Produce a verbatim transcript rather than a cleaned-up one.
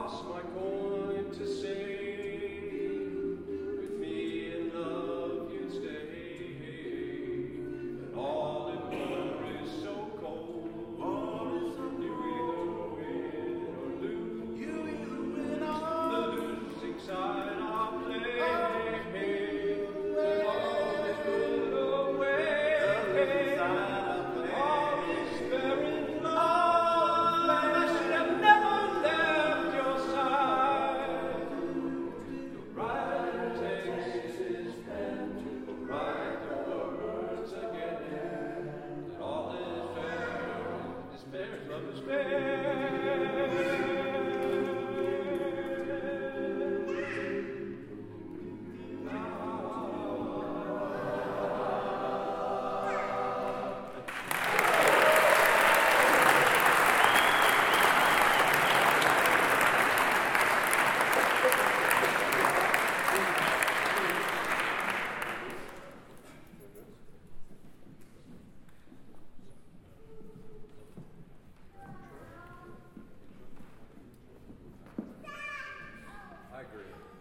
toss my coin to say, with me in love you'd stay, and all in war is so cold. You either win or lose. You either win or the losing side I'll play. And all is put away. All is fair in love, and I should have never left your side. The writer takes his pen to write the words again. That all is fair, is fair, love is fair. I agree.